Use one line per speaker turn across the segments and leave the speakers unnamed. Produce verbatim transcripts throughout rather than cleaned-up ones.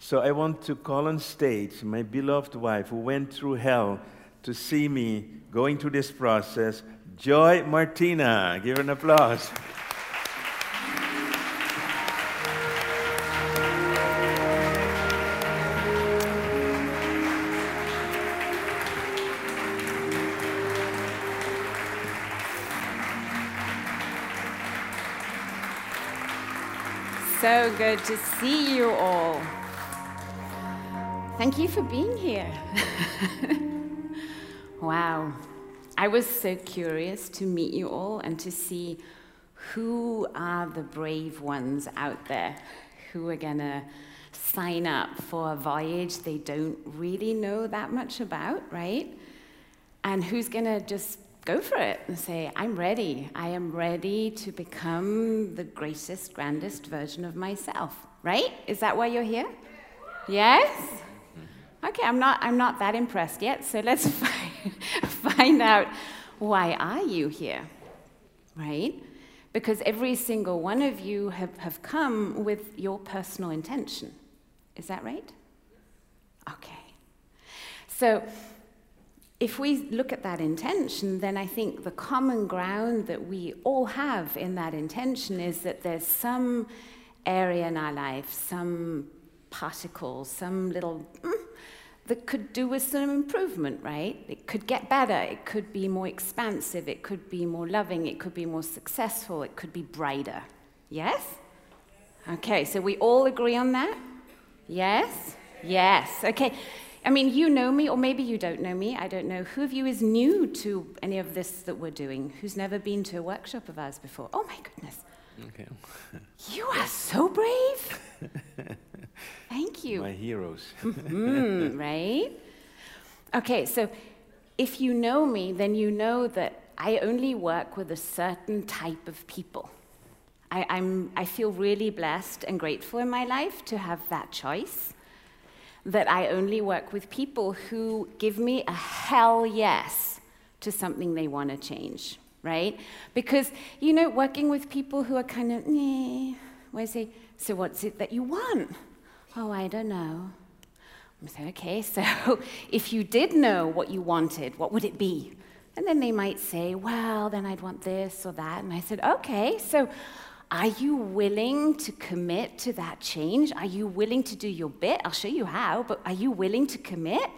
So I want to call on stage my beloved wife who went through hell to see me going through this process, Joy Martina. Give her an applause.
So good to see you all. Thank you for being here. Wow. I was so curious to meet you all and to see who are the brave ones out there who are going to sign up for a voyage they don't really know that much about, right? And who's going to just go for it and say, I'm ready. I am ready to become the greatest, grandest version of myself, right? Is that why you're here? Yes? Okay, I'm not, I'm not that impressed yet, so let's find, find out, why are you here, right? Because every single one of you have, have come with your personal intention. Is that right? Okay. So if we look at that intention, then I think the common ground that we all have in that intention is that there's some area in our life, some particle, some little mm, that could do with some improvement, right? It could get better, it could be more expansive, it could be more loving, it could be more successful, it could be brighter. Yes? Okay, so we all agree on that? Yes? Yes, okay. I mean, you know me, or maybe you don't know me, I don't know. Who of you is new to any of this that we're doing? Who's never been to a workshop of ours before? Oh my goodness.
Okay.
You are so brave. Thank you.
My heroes.
Mm-hmm, right? Okay, so if you know me, then you know that I only work with a certain type of people. I, I'm, I feel really blessed and grateful in my life to have that choice, that I only work with people who give me a hell yes to something they want to change, right? Because, you know, working with people who are kind of, nah, where I say, so what's it that you want? Oh, I don't know. I say, okay, so if you did know what you wanted, what would it be? And then they might say, well, then I'd want this or that. And I said, okay, so are you willing to commit to that change? Are you willing to do your bit? I'll show you how, but are you willing to commit?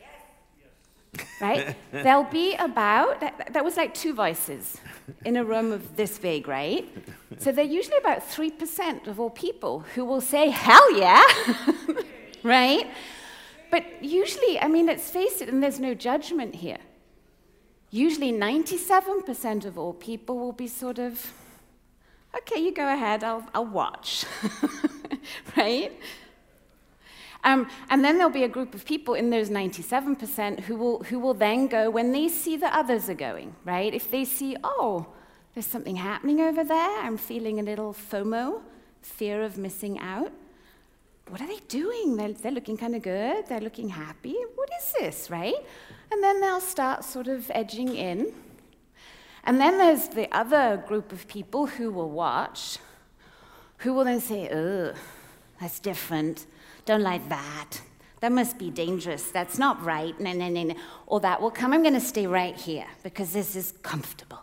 Yes. Right? There'll be about, that, that was like two voices in a room of this big, right? So they're usually about three percent of all people who will say, hell yeah, right? But usually, I mean, let's face it, and there's no judgment here. Usually ninety-seven percent of all people will be sort of, okay, you go ahead, I'll, I'll watch, right? Um, and then there'll be a group of people in those ninety-seven percent who will, who will then go when they see that others are going, right? If they see, oh, there's something happening over there, I'm feeling a little FOMO, fear of missing out. What are they doing? They're, they're looking kind of good, they're looking happy. What is this, right? And then they'll start sort of edging in. And then there's the other group of people who will watch, who will then say, ugh, that's different. Don't like that. That must be dangerous. That's not right. No, no, no, no. Or that will come, I'm going to stay right here because this is comfortable.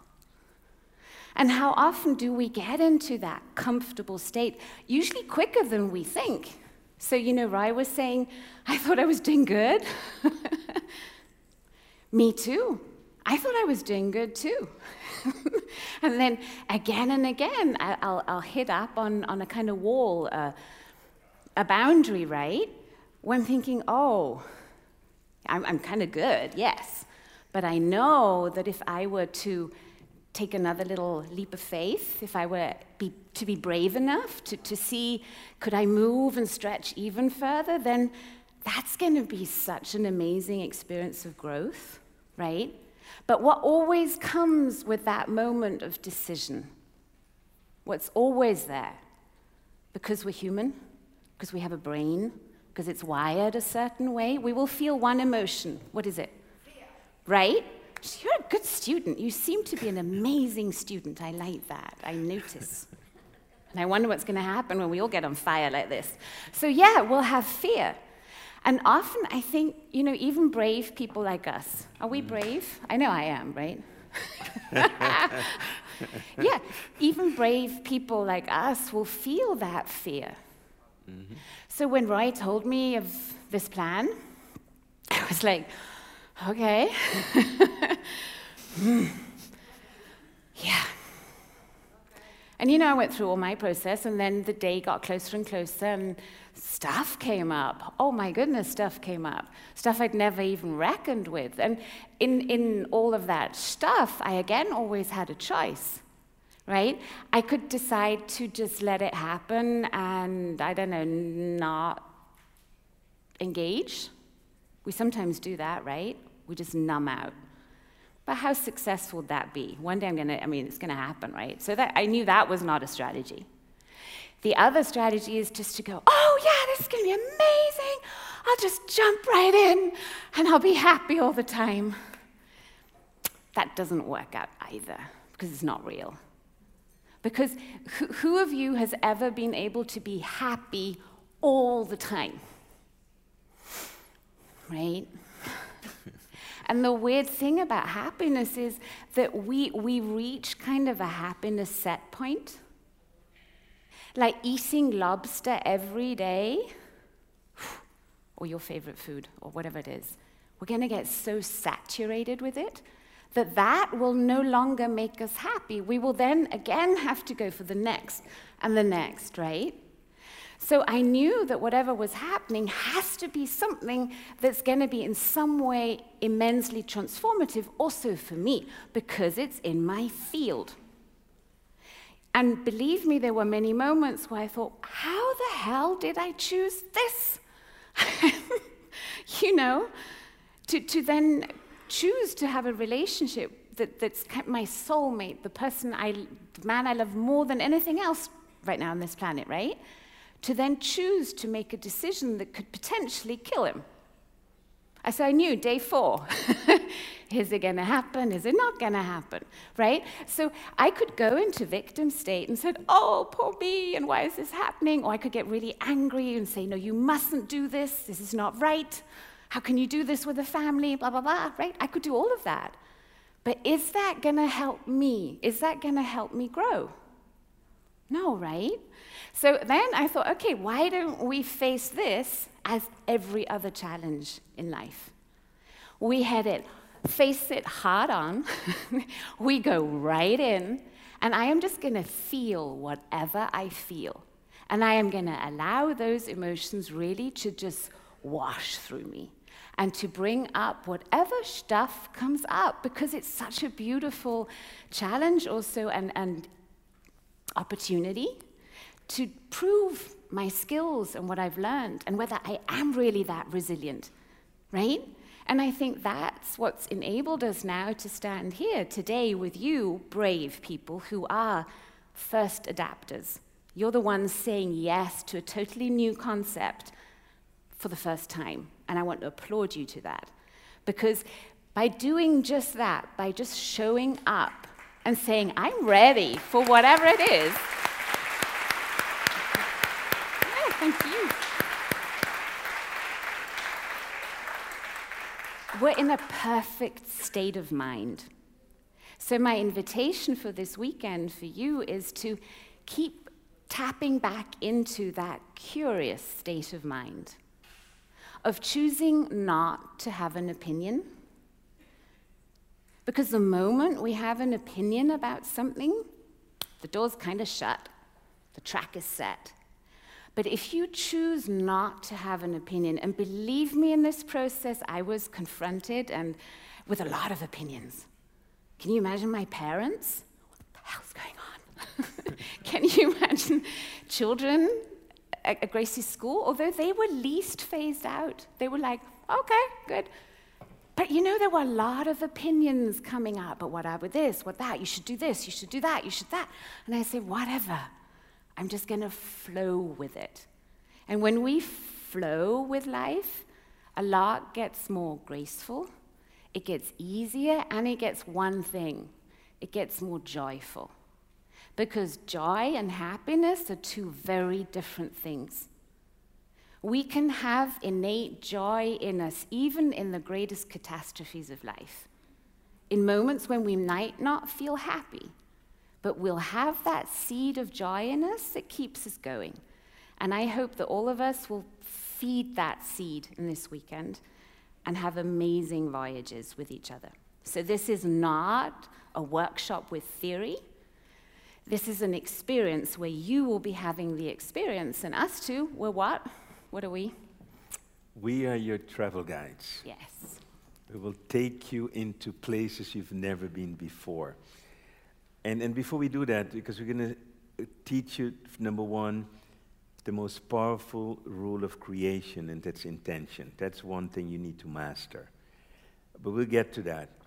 And how often do we get into that comfortable state? Usually quicker than we think. So, you know, Rai was saying, I thought I was doing good. Me too. I thought I was doing good too. And then again and again, I'll, I'll hit up on, on a kind of wall, uh, a boundary, right? When thinking, oh, I'm, I'm kind of good, yes. But I know that if I were to take another little leap of faith, if I were be, to be brave enough to, to see, could I move and stretch even further, then that's going to be such an amazing experience of growth, right? But what always comes with that moment of decision, what's always there, because we're human, because we have a brain, because it's wired a certain way, we will feel one emotion. What is it? Fear. Right? You're a good student. You seem to be an amazing student. I like that. I notice. And I wonder what's going to happen when we all get on fire like this. So yeah, we'll have fear. And often I think, you know, even brave people like us, are we brave? I know I am, right? Yeah, even brave people like us will feel that fear. Mm-hmm. So when Roy told me of this plan, I was like, okay. mm. Yeah. And you know, I went through all my process, and then the day got closer and closer, and stuff came up. Oh my goodness, stuff came up. Stuff I'd never even reckoned with. And in, in all of that stuff, I again always had a choice, right? I could decide to just let it happen and, I don't know, not engage. We sometimes do that, right? We just numb out. But how successful would that be? One day I'm gonna, I mean, it's gonna happen, right? So that I knew that was not a strategy. The other strategy is just to go, oh yeah, this is gonna be amazing. I'll just jump right in and I'll be happy all the time. That doesn't work out either, because it's not real. Because who, who of you has ever been able to be happy all the time? Right? And the weird thing about happiness is that we, we reach kind of a happiness set point. Like eating lobster every day, or your favorite food, or whatever it is. We're going to get so saturated with it that that will no longer make us happy. We will then again have to go for the next and the next, right? So I knew that whatever was happening has to be something that's going to be in some way immensely transformative also for me, because it's in my field. And believe me, there were many moments where I thought, how the hell did I choose this? You know, to, to then choose to have a relationship that, that's my soulmate, the person I, the man I love more than anything else right now on this planet, right? To then choose to make a decision that could potentially kill him. So I knew, day four, is it going to happen? Is it not going to happen? Right? So I could go into victim state and say, oh, poor me, and why is this happening? Or I could get really angry and say, no, you mustn't do this. This is not right. How can you do this with a family? Blah, blah, blah. Right? I could do all of that. But is that going to help me? Is that going to help me grow? No, right? So then I thought, okay, why don't we face this as every other challenge in life? We head it, face it hard on, we go right in, and I am just going to feel whatever I feel. And I am going to allow those emotions really to just wash through me and to bring up whatever stuff comes up, because it's such a beautiful challenge also, and, and opportunity to prove my skills and what I've learned and whether I am really that resilient, right? And I think that's what's enabled us now to stand here today with you, brave people who are first adapters. You're the ones saying yes to a totally new concept for the first time, and I want to applaud you to that. Because by doing just that, by just showing up and saying, I'm ready for whatever it is. Yeah, thank you. We're in a perfect state of mind. So my invitation for this weekend for you is to keep tapping back into that curious state of mind, of choosing not to have an opinion. Because the moment we have an opinion about something, the door's kind of shut, the track is set. But if you choose not to have an opinion, and believe me, in this process, I was confronted and with a lot of opinions. Can you imagine my parents? What the hell's going on? Can you imagine children at, at Gracie's school? Although they were least phased out. They were like, okay, good. But you know, there were a lot of opinions coming up, but what about this, what that, you should do this, you should do that, you should that. And I say, whatever, I'm just gonna flow with it. And when we flow with life, a lot gets more graceful, it gets easier, and it gets one thing, it gets more joyful. because joy and happiness are two very different things. We can have innate joy in us, even in the greatest catastrophes of life. In moments when we might not feel happy, but we'll have that seed of joy in us that keeps us going. And I hope that all of us will feed that seed in this weekend and have amazing voyages with each other. So this is not a workshop with theory. This is an experience where you will be having the experience, and us too, we're what? What are we?
We are your travel guides.
Yes.
We will take you into places you've never been before. And, and before we do that, because we're going to teach you, number one, the most powerful rule of creation, and that's intention. That's one thing you need to master. But we'll get to that.